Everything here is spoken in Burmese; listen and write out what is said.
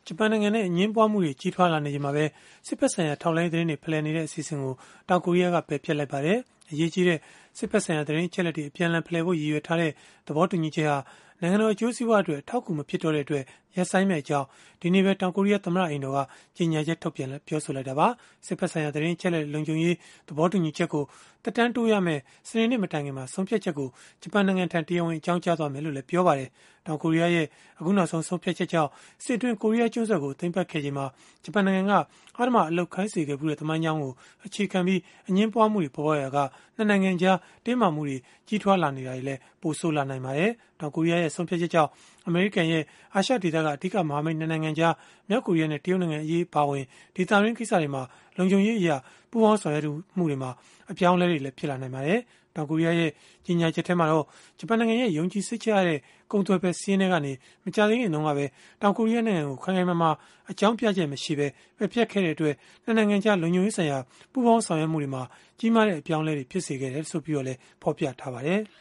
ဂျပန်နိုင်ငံနဲ့အငင်းပွားမှုတွေကြီးထွားလာနေချိန်မှာပဲစစ်ဖက်ဆိုင်ရာထောက်လှမ်းရေးသတင်းတွေဖလှယ်နေတဲ့အစီအစဉ်ကိုတောင်ကိုရီးယားကပယ်ဖျက်လိုက်ပါတယ်။အရေးကြီးတဲ့စစ်ဖက်ဆိုင်ရာသတင်းအချက်အလက်တွေအပြန်အလှန်ဖလှယ်ဖို့ရည်ရွယ်ထားတဲ့သဘောတူညီချက်ဟာနိုင်ငံတော်အကျိုးစီးပွားအတွက်အထောက်အကူမဖြစ်တော့တဲ့အတွက်ရပ်ဆိုင်းမဲ့အကြောင်းဒီနေ့ပဲတောင်ကိုရီးယားသမ္မတအိမ်တော်ကကြေညာချက်ထုတ်ပြန်ပြောဆိုလိုက်တာပါ။စစ်ဖက်ဆိုင်ရာသတင်းအချက်အလက်လုံခြုံရေးသဘောတူညီချက်ကိုတက်တန်းတိုးရမယ်စနေနေ့မတိုင်ခင်မှာဆုံးဖြတ်ချက်ကိုဂျပန်နိုင်ငံထံတရားဝင်အကြောင်းကြားသွားမယ်လို့လည်းပြောပါတယ်။တောင်ကိုရီးယားရဲ့အခုနောက်ဆုံးဆုံးဖြတ်ချက်ကြောင့်စစ်အတွင်းကိုရီးယားကျွန်းဆွယ်ကိုသိမ်းပိုက်ခဲ့ချိန်မှာဂျပန်နိုင်ငံကအဓမ္မအလုပ်ခိုင်းစေခဲ့မှုတဲ့သမိုင်းကြောင်းကိုအခြေခံပြီးအငင်းပွားမှုတွေပေါ်ပေါက်ရာကနှစ်နိုင်ငံကြားတင်းမာမှုတွေကြီးထွားလာနေတာတွေလည်းပိုဆိုးလာနိုင်ပါတယ်။တောင်ကိုရီးယားရဲ့ဆုံးဖြတ်ချက်ကြောင့်အမေရိကန်ရဲ့အာရှဒေသကအဓိကမဟာမိတ်နှစ်နိုင်ငံကြားမြောက်ကိုရီးယားနဲ့တရုတ်နိုင်ငံအရေးပါဝင်ဒေသတွင်းကိစ္စတွေမှာလုံခြုံရေးအရာပူးပေါင်းဆောင်ရွက်မှုတွေမှာအပြောင်းအလဲတွေလည်းဖြစ်လာနိုင်ပါတယ်။တောင်ကိုရီးယားရဲ့ကြီးညာချက်ထဲမှာတော့ဂျပန်နိုင်ငံရဲ့ယုံကြည်စိတ်ချရတဲ့ကုန်သွယ်ဖက်စီးရင်တွေကနေမကြသေးခင်တုန်းကပဲတောင်ကိုရီးယားနိုင်ငံကိုခိုင်ခိုင်မာမာအကြောင်းပြချက်မရှိပဲဖျက်ခဲ့တဲ့အတွက်နှစ်နိုင်ငံကြားလုံခြုံရေးဆိုင်ရာပူးပေါင်းဆောင်ရွက်မှုတွေမှာကြီးမားတဲ့အပြောင်းအလဲတွေဖြစ်စေခဲ့တယ်ဆိုပြီးတော့လည်းဖော်ပြထားပါတယ်။